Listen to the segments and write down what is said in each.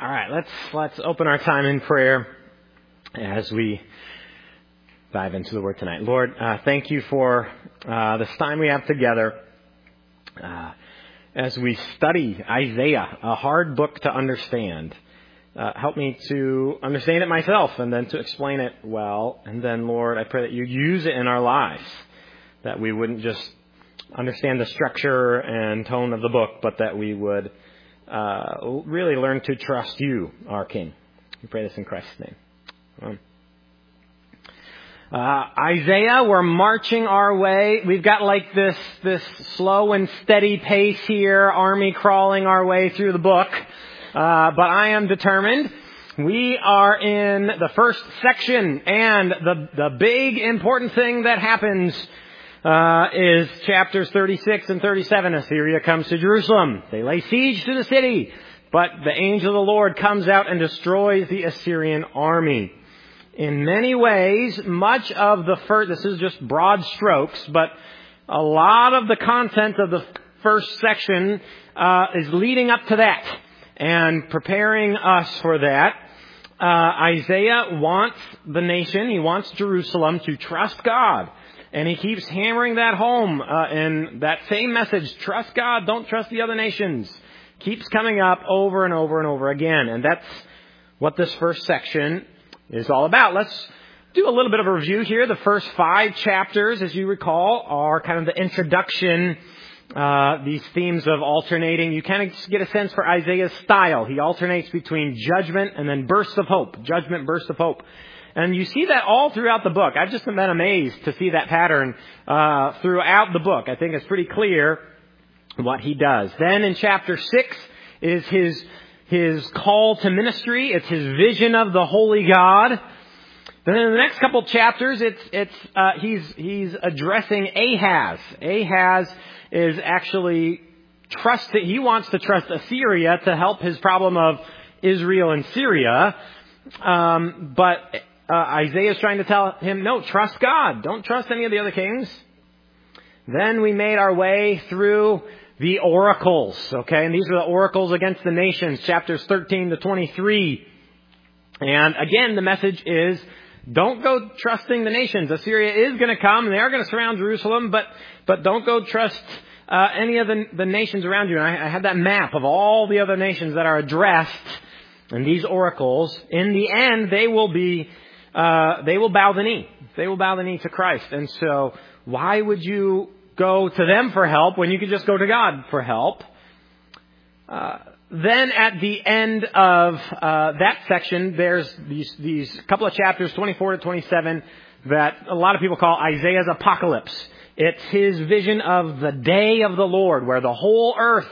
All right, let's open our time in prayer as we dive into the Word tonight. Lord, thank you for this time we have together as we study Isaiah, a hard book to understand. Help me to understand it myself and then to explain it well. And then, Lord, I pray that you use it in our lives, that we wouldn't just understand the structure and tone of the book, but that we would really learn to trust you, our King. We pray this in Christ's name. Isaiah, we're marching our way. We've got like this slow and steady pace here, army crawling our way through the book. But I am determined. We are in the first section, and the big important thing that happens is chapters 36 and 37. Assyria comes to Jerusalem. They lay siege to the city, but the angel of the Lord comes out and destroys the Assyrian army. In many ways, much of the first, this is just broad strokes, but a lot of the content of the first section is leading up to that and preparing us for that. Isaiah wants the nation, he wants Jerusalem to trust God. And he keeps hammering that home in that same message. Trust God, don't trust the other nations. Keeps coming up over and over and over again. And that's what this first section is all about. Let's do a little bit of a review here. The first 5 chapters, as you recall, are kind of the introduction, these themes of alternating. You kind of get a sense for Isaiah's style. He alternates between judgment and then bursts of hope. Judgment, bursts of hope. And you see that all throughout the book. I've just been amazed to see that pattern throughout the book. I think it's pretty clear what he does. Then in chapter 6 is his call is It's his vision of the holy God. Then in the next couple chapters, he's addressing Ahaz. Ahaz is actually he wants to trust Assyria to help his problem of Israel and Syria. But Isaiah is trying to tell him, no, trust God. Don't trust any of the other kings. Then we made our way through the oracles, okay? And these are the oracles against the nations, chapters 13 to 23. And again, the message is, don't go trusting the nations. Assyria is going to come, and they are going to surround Jerusalem, but don't go trust any of the nations around you. And I had that map of all the other nations that are addressed in these oracles. In the end, they will bow the knee. They will bow the knee to Christ. And so why would you go to them for help when you could just go to God for help? Then at the end of that section, there's these couple of chapters, 24 to 27, that a lot of people call Isaiah's apocalypse. It's his vision of the day of the Lord, where the whole earth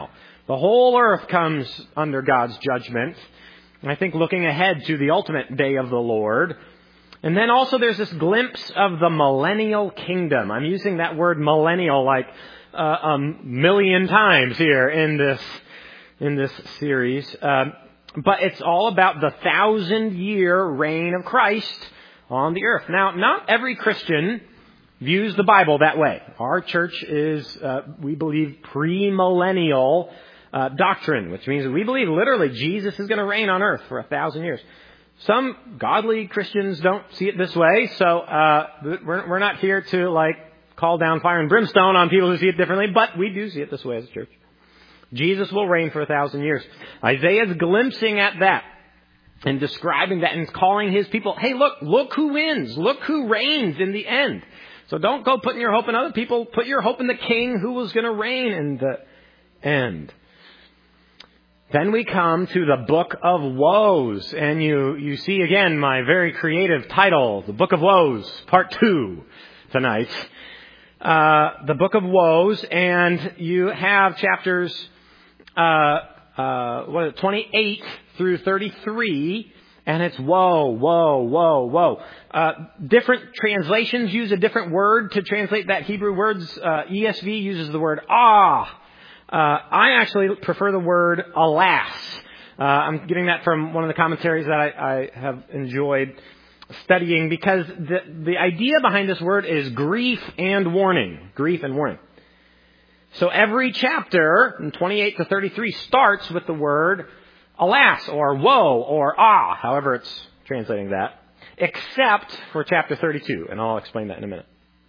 comes under God's judgment. And I think looking ahead to the ultimate day of the Lord. And then also there's this glimpse of the millennial kingdom. I'm using that word millennial like a million times here in this series. But it's all about the 1,000-year reign of Christ on the earth. Now, not every Christian views the Bible that way. Our church is, we believe, premillennial doctrine, which means we believe literally Jesus is going to reign on earth for 1,000 years. Some godly Christians don't see it this way, so we're not here to call down fire and brimstone on people who see it differently, but we do see it this way as a church. Jesus will reign for 1,000 years. Isaiah's glimpsing at that and describing that and calling his people, hey, look who wins, look who reigns in the end. So don't go putting your hope in other people, put your hope in the King who was going to reign in the end. Then we come to the Book of Woes, and you see again my very creative title, the Book of Woes, Part 2 tonight. The Book of Woes, and you have chapters 28 through 33, and it's woe, woe, woe, woe. Different translations use a different word to translate that Hebrew words. ESV uses the word ah. I actually prefer the word alas. I'm getting that from one of the commentaries that I have enjoyed studying, because the idea behind this word is grief and warning. Grief and warning. So every chapter, from 28 to 33, starts with the word alas, or woe, or ah, however it's translating that, except for chapter 32, and I'll explain that in a minute.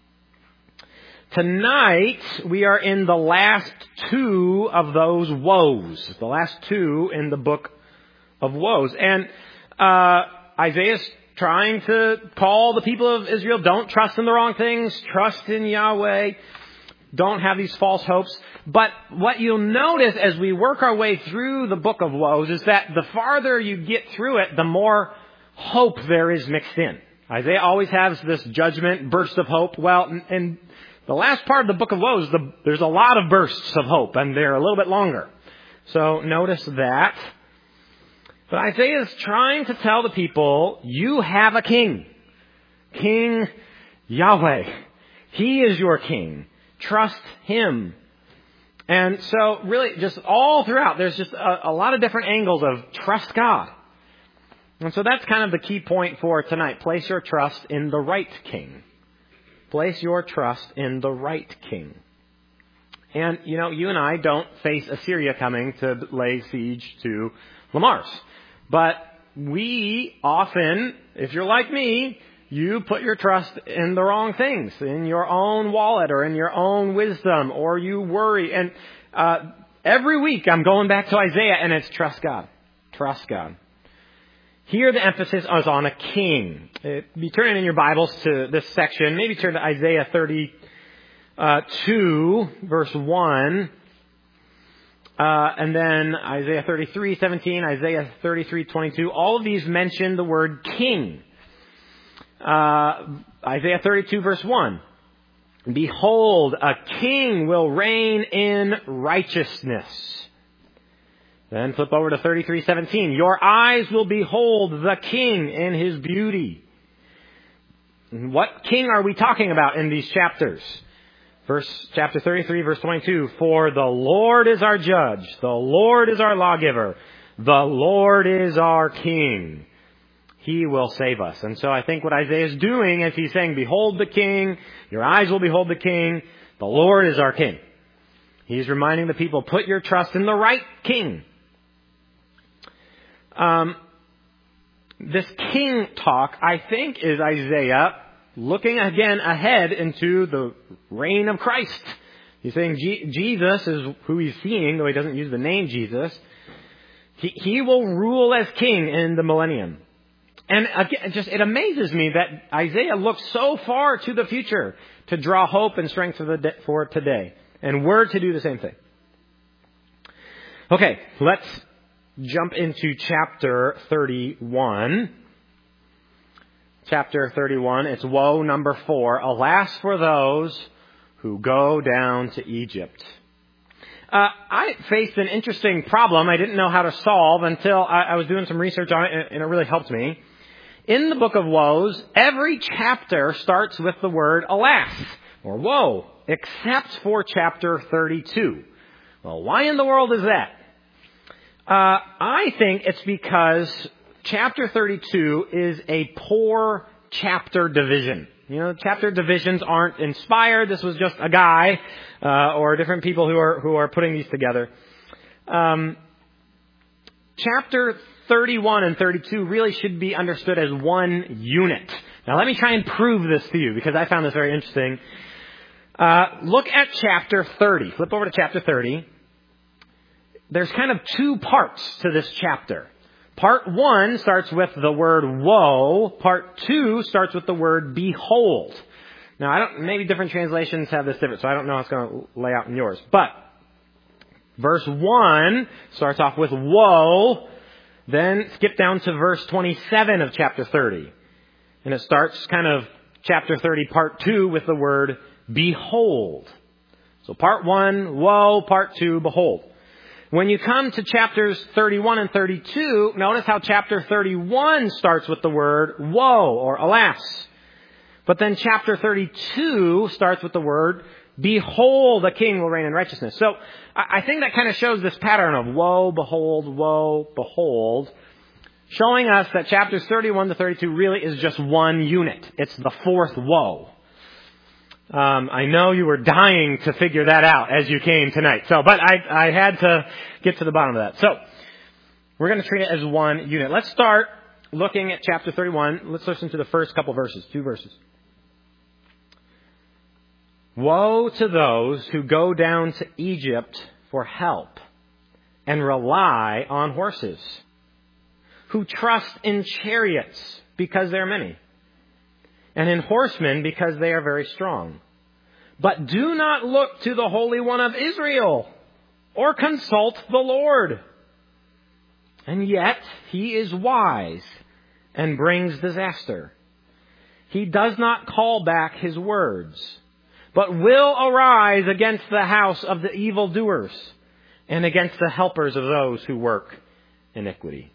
Tonight, we are in the last two of those woes, the last two in the book of woes. And Isaiah's trying to call the people of Israel, don't trust in the wrong things, trust in Yahweh, don't have these false hopes. But what you'll notice as we work our way through the book of woes is that the farther you get through it, the more hope there is mixed in. Isaiah always has this judgment, burst of hope. Well, in the last part of the book of woes, there's a lot of bursts of hope, and they're a little bit longer. So notice that. But Isaiah is trying to tell the people, you have a king. King Yahweh. He is your king. Trust him. And so really just all throughout, there's just a lot of different angles of trust God. And so that's kind of the key point for tonight. Place your trust in the right king. Place your trust in the right king. And, you and I don't face Assyria coming to lay siege to Lamars. But we often, if you're like me, you put your trust in the wrong things, in your own wallet or in your own wisdom, or you worry. And every week I'm going back to Isaiah, and it's trust God. Trust God. Here the emphasis is on a king. Be turning in your Bibles to this section. Maybe turn to Isaiah 32, verse 1. And then Isaiah 33:17, Isaiah 33:22. All of these mention the word king. Isaiah 32, verse 1. Behold, a king will reign in righteousness. Then flip over to 33:17. Your eyes will behold the king in his beauty. What king are we talking about in these chapters? Chapter 33, verse 22. For the Lord is our judge. The Lord is our lawgiver. The Lord is our king. He will save us. And so I think what Isaiah is doing is he's saying, behold the king. Your eyes will behold the king. The Lord is our king. He's reminding the people, put your trust in the right king. This king talk, I think, is Isaiah looking again ahead into the reign of Christ. He's saying Jesus is who he's seeing, though he doesn't use the name Jesus. He will rule as king in the millennium. And again, it amazes me that Isaiah looks so far to the future to draw hope and strength for today. And we're to do the same thing. Okay, let's jump into chapter 31. Chapter 31, it's woe number 4. Alas for those who go down to Egypt. I faced an interesting problem I didn't know how to solve until I was doing some research on it, and it really helped me. In the book of woes, every chapter starts with the word alas, or woe, except for chapter 32. Well, why in the world is that? I think it's because chapter 32 is a poor chapter division. Chapter divisions aren't inspired. This was just a guy or different people who are putting these together. Chapter 31 and 32 really should be understood as one unit. Now, let me try and prove this to you because I found this very interesting. Look at chapter 30. Flip over to chapter 30. There's kind of two parts to this chapter. Part 1 starts with the word woe. Part 2 starts with the word behold. Now, maybe different translations have this different, so I don't know how it's going to lay out in yours. But verse 1 starts off with woe. Then skip down to verse 27 of chapter 30. And it starts kind of chapter 30, part 2 with the word behold. So part 1, woe. Part 2, behold. When you come to chapters 31 and 32, notice how chapter 31 starts with the word woe or alas. But then chapter 32 starts with the word behold, a king will reign in righteousness. So I think that kind of shows this pattern of woe, behold, showing us that chapters 31 to 32 really is just one unit. It's the fourth woe. I know you were dying to figure that out as you came tonight. But I had to get to the bottom of that. So We're going to treat it as one unit. Let's start looking at chapter 31. Let's listen to the first couple verses, 2 verses. Woe to those who go down to Egypt for help and rely on horses, who trust in chariots because they are many, and in horsemen because they are very strong. But do not look to the Holy One of Israel or consult the Lord. And yet he is wise and brings disaster. He does not call back his words, but will arise against the house of the evildoers and against the helpers of those who work iniquity.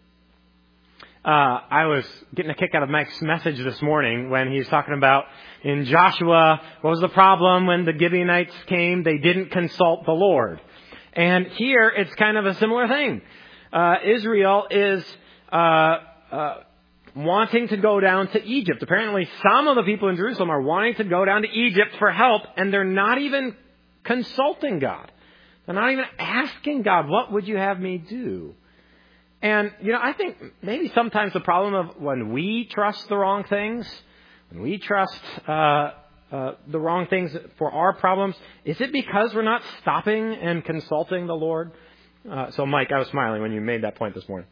I was getting a kick out of Mike's message this morning when he was talking about in Joshua, what was the problem when the Gibeonites came? They didn't consult the Lord. And here it's kind of a similar thing. Israel is wanting to go down to Egypt. Apparently some of the people in Jerusalem are wanting to go down to Egypt for help, and they're not even consulting God. They're not even asking God, what would you have me do? And, I think maybe sometimes the problem of when we trust the wrong things, when we trust the wrong things for our problems, is it because we're not stopping and consulting the Lord? So, Mike, I was smiling when you made that point this morning.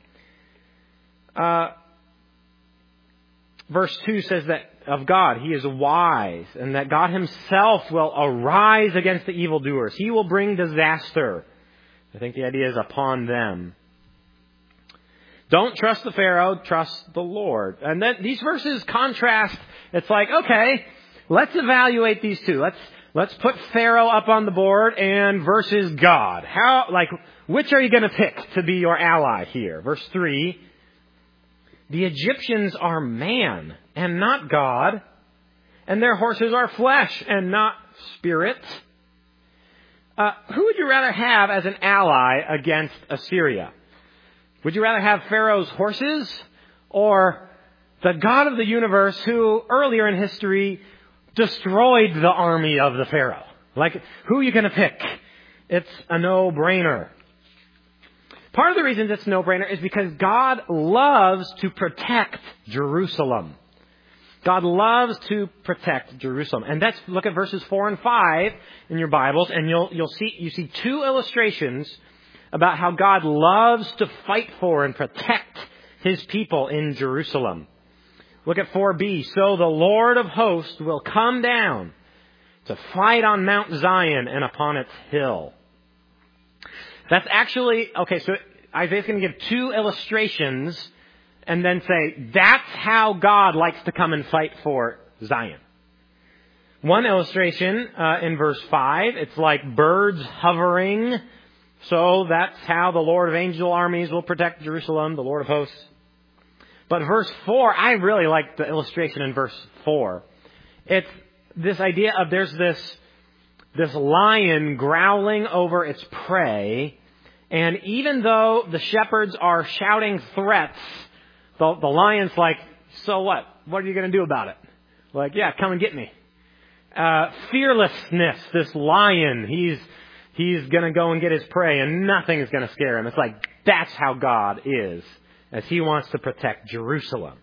Verse 2 says that of God, He is wise, and that God Himself will arise against the evildoers. He will bring disaster. I think the idea is upon them. Don't trust the Pharaoh, trust the Lord. And then these verses contrast. It's like, okay, let's evaluate these two. Let's put Pharaoh up on the board and versus God. Which are you going to pick to be your ally here? Verse 3, the Egyptians are man and not God, and their horses are flesh and not spirit. Who would you rather have as an ally against Assyria? Would you rather have Pharaoh's horses or the God of the universe who earlier in history destroyed the army of the Pharaoh? Who are you going to pick? It's a no-brainer. Part of the reason it's a no-brainer is because God loves to protect Jerusalem. God loves to protect Jerusalem. And look at verses 4 and 5 in your Bibles, and you see 2 illustrations about how God loves to fight for and protect His people in Jerusalem. Look at 4b. So the Lord of hosts will come down to fight on Mount Zion and upon its hill. That's actually, okay, so Isaiah's going to give 2 illustrations and then say, that's how God likes to come and fight for Zion. One illustration in verse 5, it's like birds hovering. So that's how the Lord of angel armies will protect Jerusalem, the Lord of hosts. But verse 4, I really like the illustration in verse 4. It's this idea of there's this lion growling over its prey, and even though the shepherds are shouting threats, the lion's like, so what? What are you going to do about it? Yeah, come and get me. Fearlessness, this lion, He's going to go and get his prey, and nothing is going to scare him. It's that's how God is, as He wants to protect Jerusalem.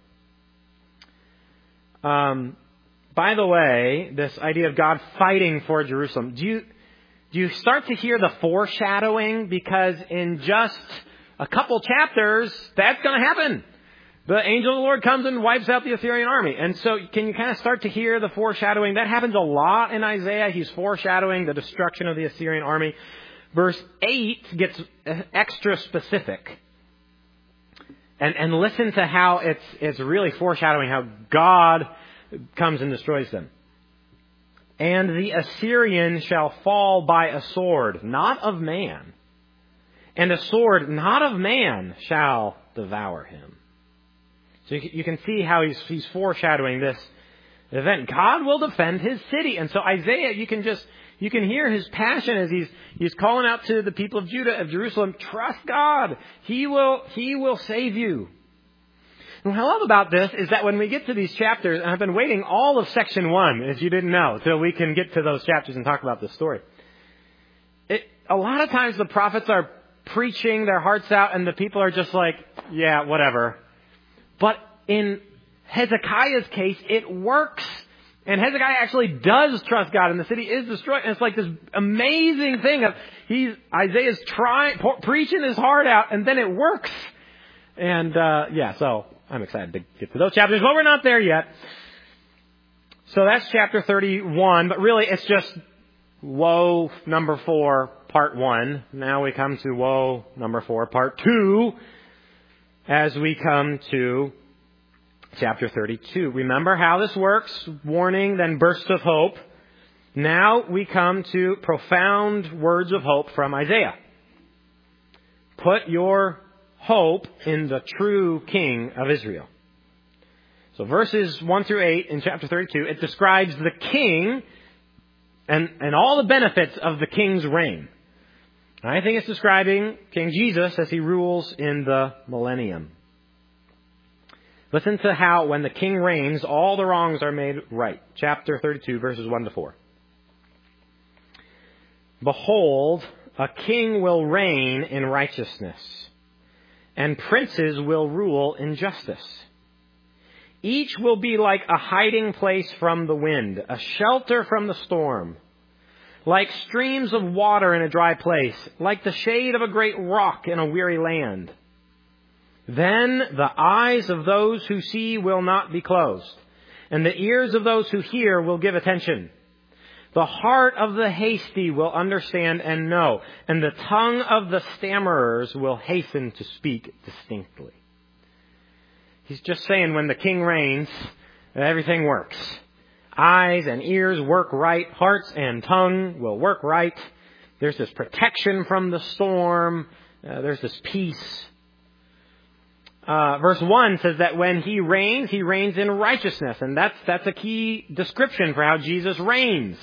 By the way, this idea of God fighting for Jerusalem, do you start to hear the foreshadowing? Because in just a couple chapters, that's going to happen. The angel of the Lord comes and wipes out the Assyrian army. And so can you kind of start to hear the foreshadowing? That happens a lot in Isaiah. He's foreshadowing the destruction of the Assyrian army. Verse 8 gets extra specific. And listen to how it's really foreshadowing how God comes and destroys them. And the Assyrian shall fall by a sword, not of man. And a sword not of man shall devour him. So you can see how he's foreshadowing this event. God will defend His city. And so Isaiah, you can hear his passion as he's calling out to the people of Judah, of Jerusalem, trust God. He will save you. And what I love about this is that when we get to these chapters, and I've been waiting all of section 1, as you didn't know, till we can get to those chapters and talk about this story. A lot of times the prophets are preaching their hearts out, and the people are just like, yeah, whatever. But in Hezekiah's case, it works. And Hezekiah actually does trust God, and the city is destroyed. And it's like this amazing thing of Isaiah's preaching his heart out, and then it works. And so I'm excited to get to those chapters, but we're not there yet. So that's chapter 31, but really it's just woe number 4, part 1. Now we come to woe number 4, part 2, as we come to chapter 32. Remember how this works. Warning, then burst of hope. Now we come to profound words of hope from Isaiah. Put your hope in the true King of Israel. So verses 1 through 8 in chapter 32, it describes the king and all the benefits of the king's reign. I think it's describing King Jesus as he rules in the millennium. Listen to how, when the king reigns, all the wrongs are made right. Chapter 32, verses 1 to 4. Behold, a king will reign in righteousness, and princes will rule in justice. Each will be like a hiding place from the wind, a shelter from the storm, like streams of water in a dry place, like the shade of a great rock in a weary land. Then the eyes of those who see will not be closed, and the ears of those who hear will give attention. The heart of the hasty will understand and know, and the tongue of the stammerers will hasten to speak distinctly. He's just saying when the king reigns, everything works. Eyes and ears work right. Hearts and tongue will work right. There's this protection from the storm. There's this peace. Verse 1 says that when he reigns in righteousness. And that's a key description for how Jesus reigns.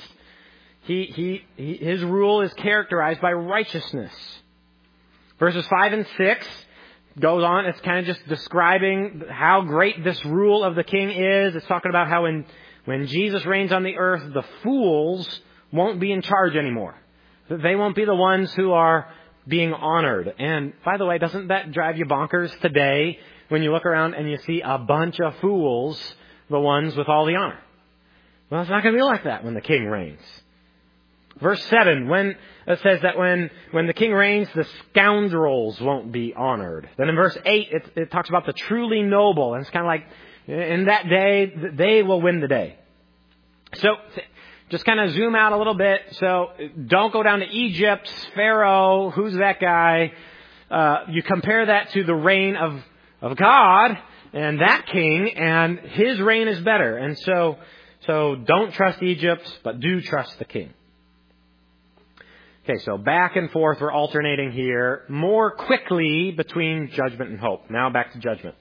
His rule is characterized by righteousness. Verses 5 and 6 goes on. It's kind of just describing how great this rule of the king is. It's talking about how when Jesus reigns on the earth, the fools won't be in charge anymore. They won't be the ones who are being honored. And by the way, doesn't that drive you bonkers today when you look around and you see a bunch of fools, the ones with all the honor? Well, it's not going to be like that when the king reigns. Verse 7, when it says that when the king reigns, the scoundrels won't be honored. Then in verse 8, it talks about the truly noble. And it's kind of like, in that day, they will win the day. So just kind of zoom out a little bit. So don't go down to Egypt, Pharaoh, who's that guy? You compare that to the reign of God and that king, and his reign is better. And so don't trust Egypt, but do trust the king. Okay, so back and forth, we're alternating here more quickly between judgment and hope. Now back to judgment.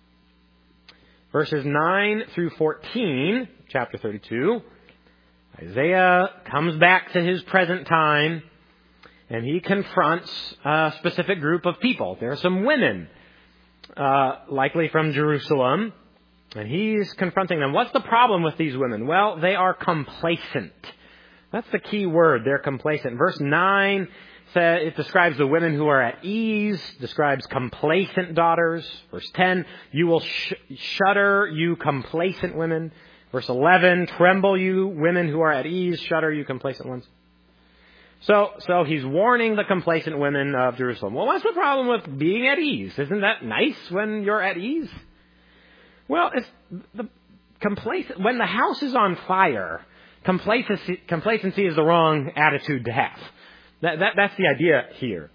Verses 9 through 14, chapter 32, Isaiah comes back to his present time, and he confronts a specific group of people. There are some women, likely from Jerusalem, and he's confronting them. What's the problem with these women? Well, they are complacent. That's the key word. They're complacent. Verse 9 says it describes the women who are at ease, describes complacent daughters. Verse 10, you will shudder, you complacent women. Verse 11, tremble, you women who are at ease, shudder, you complacent ones. So he's warning the complacent women of Jerusalem. Well, what's the problem with being at ease? Isn't that nice when you're at ease? Well, it's the when the house is on fire, complacency is the wrong attitude to have. That's the idea here.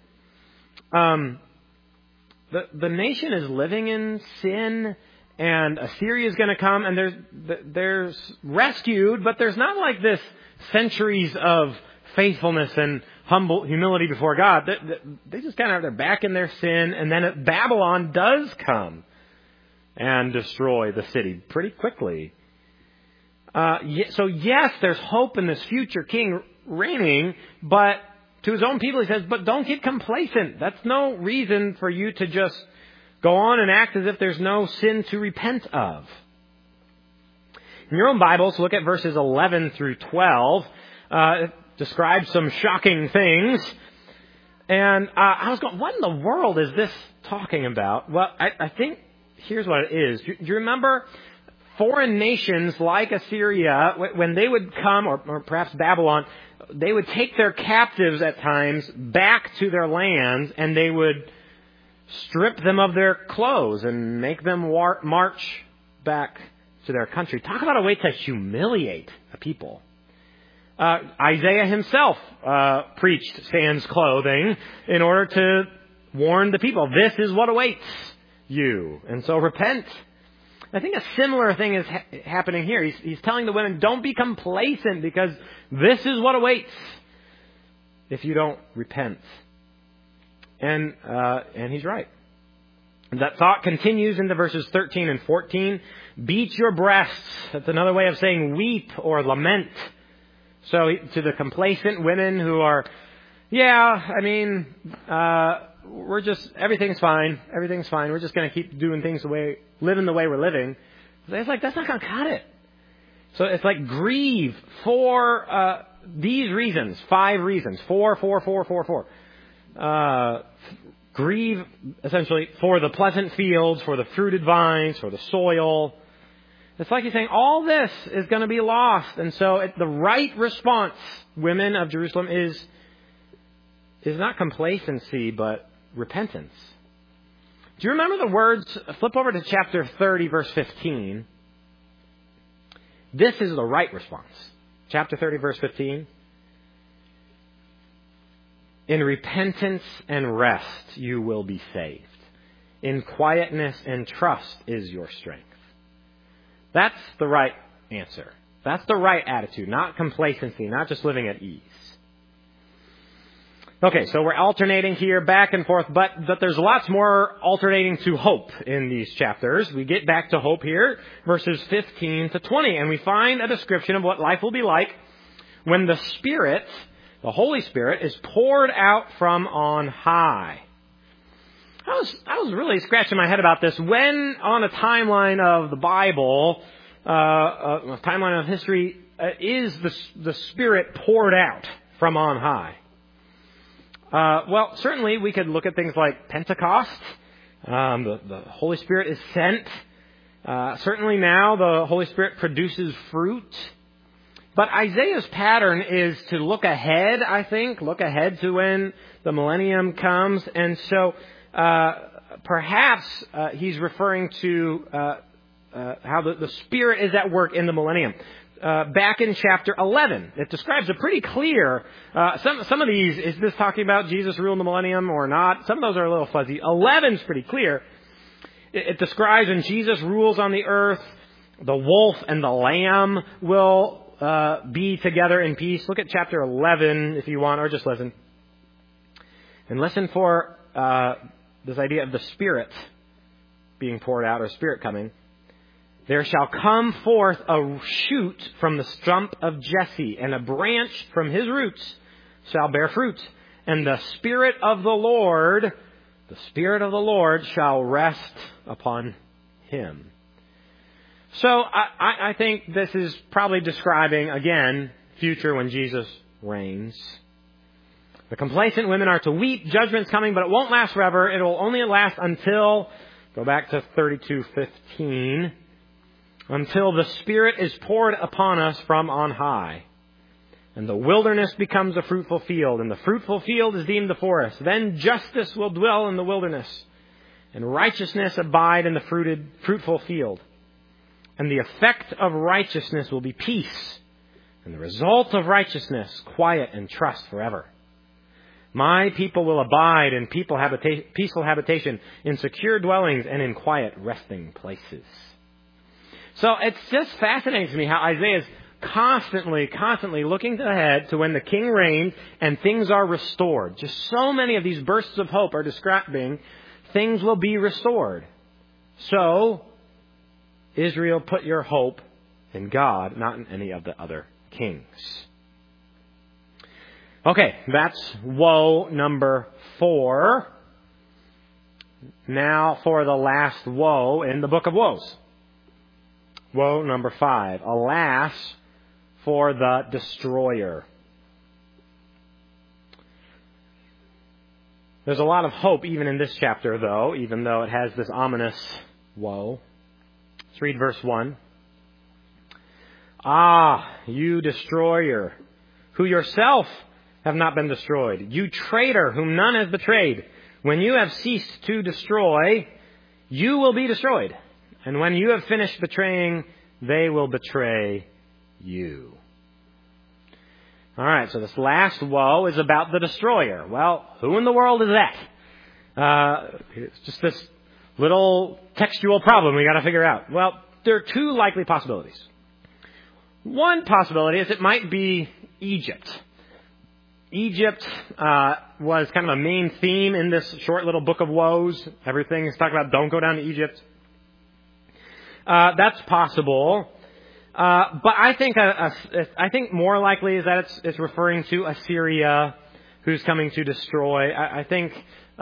The nation is living in sin, and Assyria is going to come, and there's rescued, but there's not like this centuries of faithfulness and humility before God. They just kind of they're back in their sin, and then Babylon does come and destroy the city pretty quickly. So yes, there's hope in this future king reigning, but to his own people he says, but don't get complacent. That's no reason for you to just go on and act as if there's no sin to repent of. In your own Bibles, look at verses 11 through 12. It describes some shocking things. And I was going, what in the world is this talking about? Well, I think here's what it is. Do you remember foreign nations like Assyria, when they would come, or perhaps Babylon, they would take their captives at times back to their lands, and they would strip them of their clothes and make them march back to their country. Talk about a way to humiliate a people. Isaiah himself preached sans clothing in order to warn the people, this is what awaits you, and so repent. I think a similar thing is happening here. He's telling the women, don't be complacent, because this is what awaits if you don't repent. And he's right. That thought continues into verses 13 and 14. Beat your breasts. That's another way of saying weep or lament. So to the complacent women who are, everything's fine. Everything's fine. We're just going to keep doing things living the way we're living. It's like, that's not going to cut it. So it's like grieve for these reasons. 5 reasons. 4. Grieve, essentially, for the pleasant fields, for the fruited vines, for the soil. It's like he's saying, all this is going to be lost. And so the right response, women of Jerusalem, is not complacency, but repentance. Do you remember the words? Flip over to chapter 30, verse 15. This is the right response. Chapter 30, verse 15. In repentance and rest you will be saved. In quietness and trust is your strength. That's the right answer. That's the right attitude, not complacency, not just living at ease. Okay, so we're alternating here back and forth, but there's lots more alternating to hope in these chapters. We get back to hope here, verses 15 to 20, and we find a description of what life will be like when the Spirit, the Holy Spirit, is poured out from on high. I was really scratching my head about this. When on a timeline of the Bible, a timeline of history, is the Spirit poured out from on high? Well, certainly we could look at things like Pentecost. The Holy Spirit is sent. Certainly now the Holy Spirit produces fruit. But Isaiah's pattern is to look ahead, I think, look ahead to when the millennium comes. And so perhaps he's referring to how the Spirit is at work in the millennium. Back in chapter 11, it describes a pretty clear, some of these, is this talking about Jesus ruling the millennium or not? Some of those are a little fuzzy. 11's pretty clear. It describes when Jesus rules on the earth, the wolf and the lamb will be together in peace. Look at chapter 11 if you want, or just listen. And listen for this idea of the Spirit being poured out, or Spirit coming. There shall come forth a shoot from the stump of Jesse, and a branch from his roots shall bear fruit. And the Spirit of the Lord shall rest upon him. So I think this is probably describing, again, future when Jesus reigns. The complacent women are to weep. Judgment's coming, but it won't last forever. It will only last until, go back to 32:15, until the Spirit is poured upon us from on high. And the wilderness becomes a fruitful field, and the fruitful field is deemed the forest. Then justice will dwell in the wilderness, and righteousness abide in the fruitful field. And the effect of righteousness will be peace, and the result of righteousness, quiet and trust forever. My people will abide in peaceful habitation, in secure dwellings, and in quiet resting places. So it's just fascinating to me how Isaiah is constantly looking ahead to when the king reigns and things are restored. Just so many of these bursts of hope are describing things will be restored. So, Israel, put your hope in God, not in any of the other kings. Okay, that's woe number 4. Now for the last woe in the book of woes. Woe number 5. Alas for the destroyer. There's a lot of hope even in this chapter, though, even though it has this ominous woe. Let's read verse 1. Ah, you destroyer, who yourself have not been destroyed. You traitor, whom none has betrayed. When you have ceased to destroy, you will be destroyed. And when you have finished betraying, they will betray you. All right, so this last woe is about the destroyer. Well, who in the world is that? It's just this little textual problem we got to figure out. Well, there are two likely possibilities. One possibility is it might be Egypt. Egypt was kind of a main theme in this short little book of woes. Everything is talking about don't go down to Egypt. That's possible. But I think more likely is that it's referring to Assyria, who's coming to destroy. I think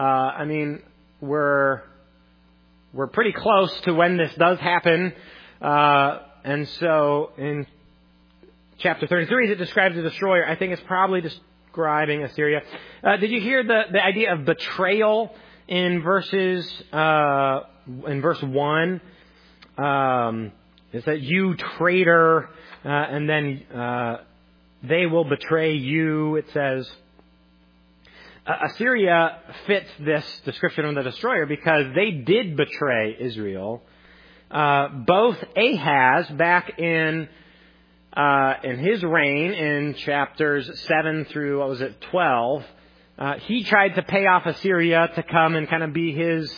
we're pretty close to when this does happen, and so in chapter 33, as it describes the destroyer, I think it's probably describing Assyria. Did you hear the idea of betrayal in verse 1? Is that you traitor, and then they will betray you, it says. Assyria fits this description of the destroyer because they did betray Israel. Both Ahaz, back in his reign in chapters 7 through, 12, he tried to pay off Assyria to come and kind of be his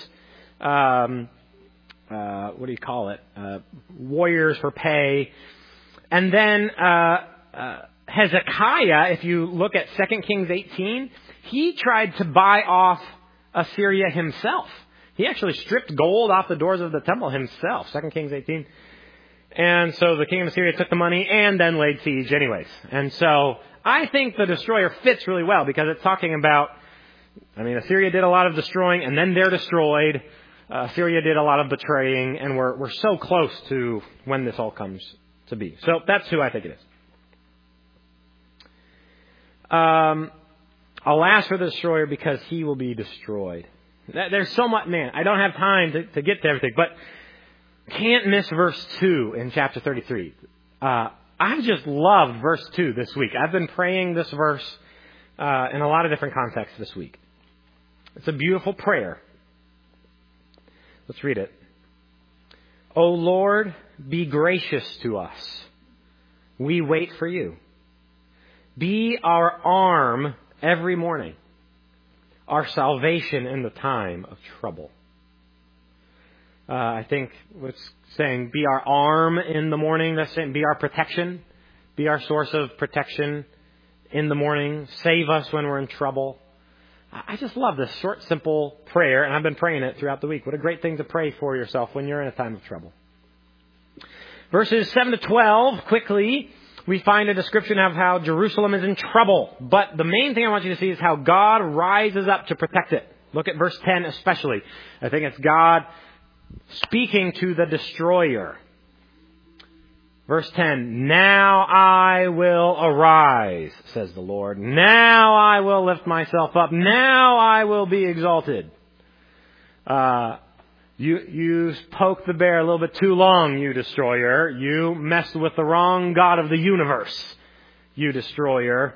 warriors for pay. And then Hezekiah, if you look at 2 Kings 18, he tried to buy off Assyria himself. He actually stripped gold off the doors of the temple himself, 2 Kings 18. And so the king of Assyria took the money and then laid siege anyways. And so I think the destroyer fits really well because it's talking about, Assyria did a lot of destroying and then they're destroyed. Assyria did a lot of betraying, and we're so close to when this all comes to be. So that's who I think it is. Alas for the destroyer, because he will be destroyed. There's so much, I don't have time to get to everything, but can't miss verse 2 in chapter 33. I've just loved verse 2 this week. I've been praying this verse in a lot of different contexts this week. It's a beautiful prayer. Let's read it. O Lord, be gracious to us. We wait for you. Be our arm every morning, our salvation in the time of trouble. I think what's saying, be our arm in the morning, that's saying be our protection, be our source of protection in the morning, save us when we're in trouble. I just love this short, simple prayer, and I've been praying it throughout the week. What a great thing to pray for yourself when you're in a time of trouble. Verses 7 to 12, quickly, we find a description of how Jerusalem is in trouble. But the main thing I want you to see is how God rises up to protect it. Look at verse 10 especially. I think it's God speaking to the destroyer. Verse 10, now I will arise, says the Lord. Now I will lift myself up. Now I will be exalted. You poked the bear a little bit too long, you destroyer. You messed with the wrong God of the universe, you destroyer.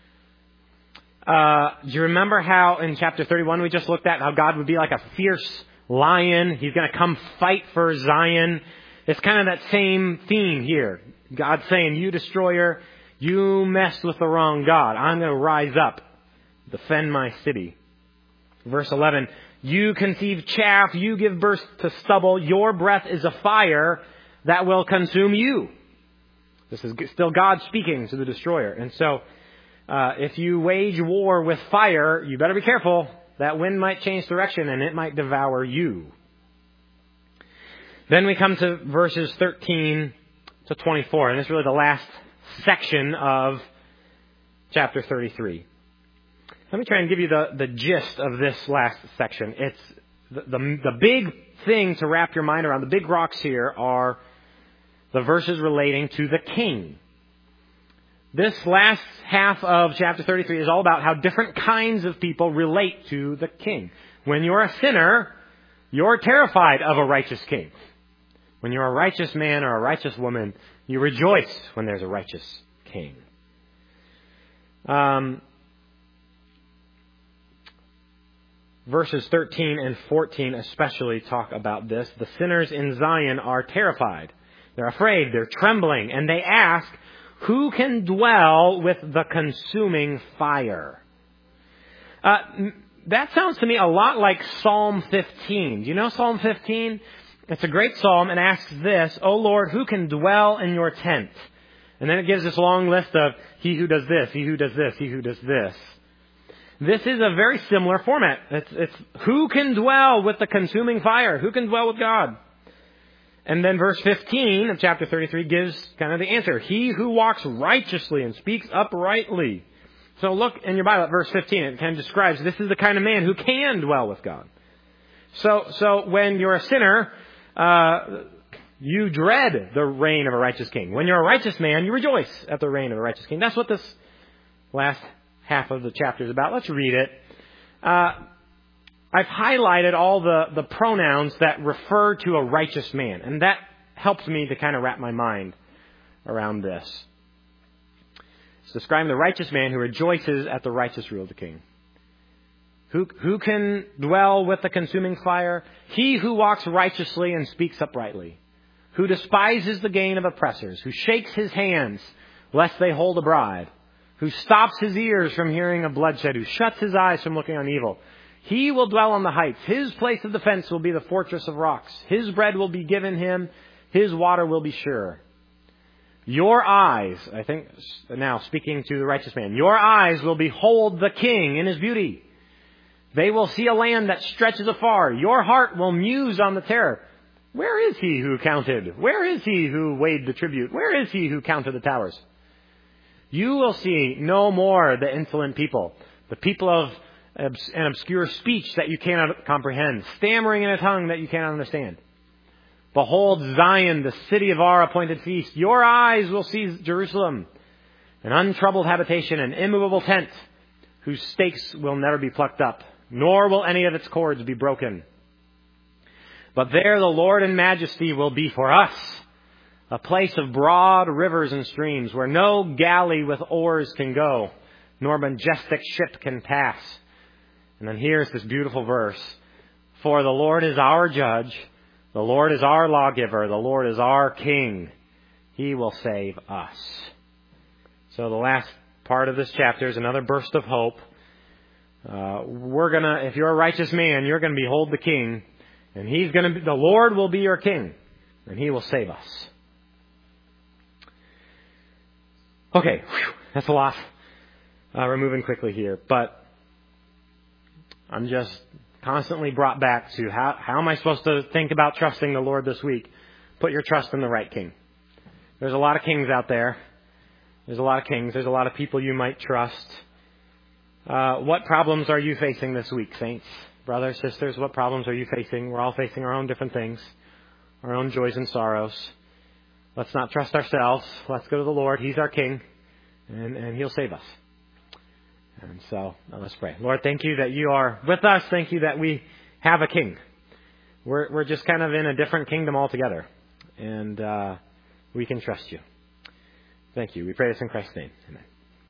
Do you remember how in chapter 31 we just looked at how God would be like a fierce lion? He's going to come fight for Zion. It's kind of that same theme here. God's saying, you destroyer, you messed with the wrong God. I'm going to rise up, defend my city. Verse 11, you conceive chaff, you give birth to stubble. Your breath is a fire that will consume you. This is still God speaking to the destroyer. And so, if you wage war with fire, you better be careful. That wind might change direction and it might devour you. Then we come to verses 13 to 24, and this is really the last section of chapter 33. Let me try and give you the gist of this last section. It's the big thing to wrap your mind around. The big rocks here are the verses relating to the king. This last half of chapter 33 is all about how different kinds of people relate to the king. When you're a sinner, you're terrified of a righteous king. When you're a righteous man or a righteous woman, you rejoice when there's a righteous king. Verses 13 and 14 especially talk about this. The sinners in Zion are terrified. They're afraid. They're trembling. And they ask, who can dwell with the consuming fire? That sounds to me a lot like Psalm 15. Do you know Psalm 15? It's a great psalm and asks this, O Lord, who can dwell in your tent? And then it gives this long list of he who does this, he who does this, he who does this. This is a very similar format. It's who can dwell with the consuming fire? Who can dwell with God? And then verse 15 of chapter 33 gives kind of the answer. He who walks righteously and speaks uprightly. So look in your Bible at verse 15. It kind of describes this is the kind of man who can dwell with God. So when you're a sinner, you dread the reign of a righteous king. When you're a righteous man, you rejoice at the reign of a righteous king. That's what this last half of the chapter is about. Let's read it. I've highlighted all the pronouns that refer to a righteous man, and that helps me to kind of wrap my mind around this. It's describing the righteous man who rejoices at the righteous rule of the king. Who can dwell with the consuming fire? He who walks righteously and speaks uprightly, who despises the gain of oppressors, who shakes his hands lest they hold a bribe, who stops his ears from hearing of bloodshed, who shuts his eyes from looking on evil. He will dwell on the heights. His place of defense will be the fortress of rocks. His bread will be given him. His water will be sure. Your eyes, I think now speaking to the righteous man, your eyes will behold the king in his beauty. They will see a land that stretches afar. Your heart will muse on the terror. Where is he who counted? Where is he who weighed the tribute? Where is he who counted the towers? You will see no more the insolent people, the people of an obscure speech that you cannot comprehend, stammering in a tongue that you cannot understand. Behold Zion, the city of our appointed feast. Your eyes will see Jerusalem, an untroubled habitation, an immovable tent, whose stakes will never be plucked up, nor will any of its cords be broken. But there the Lord in majesty will be for us, a place of broad rivers and streams, where no galley with oars can go, nor majestic ship can pass. And then here's this beautiful verse. For the Lord is our judge, the Lord is our lawgiver, the Lord is our king. He will save us. So the last part of this chapter is another burst of hope. If you're a righteous man, you're going to behold the king, and the Lord will be your king, and he will save us. Okay, that's a lot. We're moving quickly here, but I'm just constantly brought back to how am I supposed to think about trusting the Lord this week? Put your trust in the right king. There's a lot of kings out there. There's a lot of kings. There's a lot of people you might trust. What problems are you facing this week, saints? Brothers, sisters, what problems are you facing? We're all facing our own different things, our own joys and sorrows. Let's not trust ourselves. Let's go to the Lord. He's our king, and he'll save us. And so, let's pray. Lord, thank you that you are with us. Thank you that we have a king. We're just kind of in a different kingdom altogether, and we can trust you. Thank you. We pray this in Christ's name. Amen.